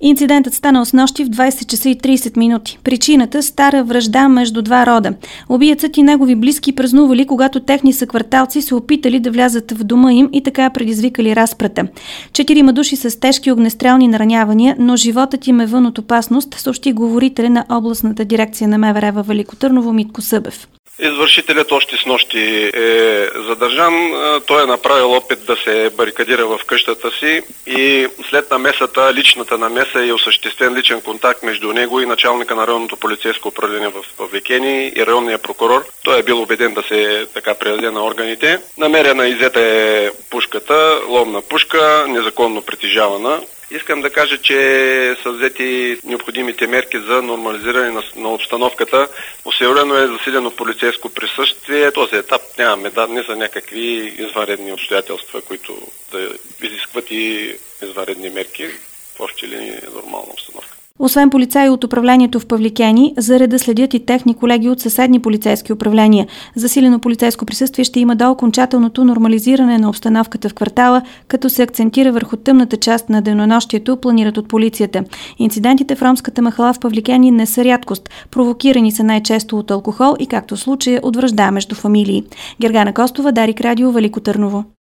Инцидентът стана снощи в 20 часа и 30 минути. Причината – стара вражда между два рода. Убиецът и негови близки празнували, когато техни съкварталци се опитали да влязат в дома им и така предизвикали разпрата. 4 души с тежки огнестрелни наранявания, но животът им е вън от опасност, съобщи говорителя на областната дирекция на МВР във Велико Търново Митко Събев. Извършителят още снощи е задържан. Той е направил опит да се барикадира в къщата си и след намесата, личната намеса и осъществен личен контакт между него и началника на районното полицейско управление в Павликени и районния прокурор. Той е бил убеден да се предаде на органите. Намерена иззета е пушката, ломна пушка, незаконно притежавана. Искам да кажа, че са взети необходимите мерки за нормализиране на обстановката. Осигурено е засилено полицейско присъствие. Този етап нямаме данни за някакви извънредни обстоятелства, които да изискват и извънредни мерки в общи линии нормална обстановка. Освен полицаи от управлението в Павликени, за реда следят и техни колеги от съседни полицейски управления. Засилено полицейско присъствие ще има до окончателното нормализиране на обстановката в квартала, като се акцентира върху тъмната част на денонощието, планират от полицията. Инцидентите в ромската махала в Павликени не са рядкост. Провокирани са най-често от алкохол и, както в случая, от вражда между фамилии. Гергана Костова, Дарик Радио, Велико Търново.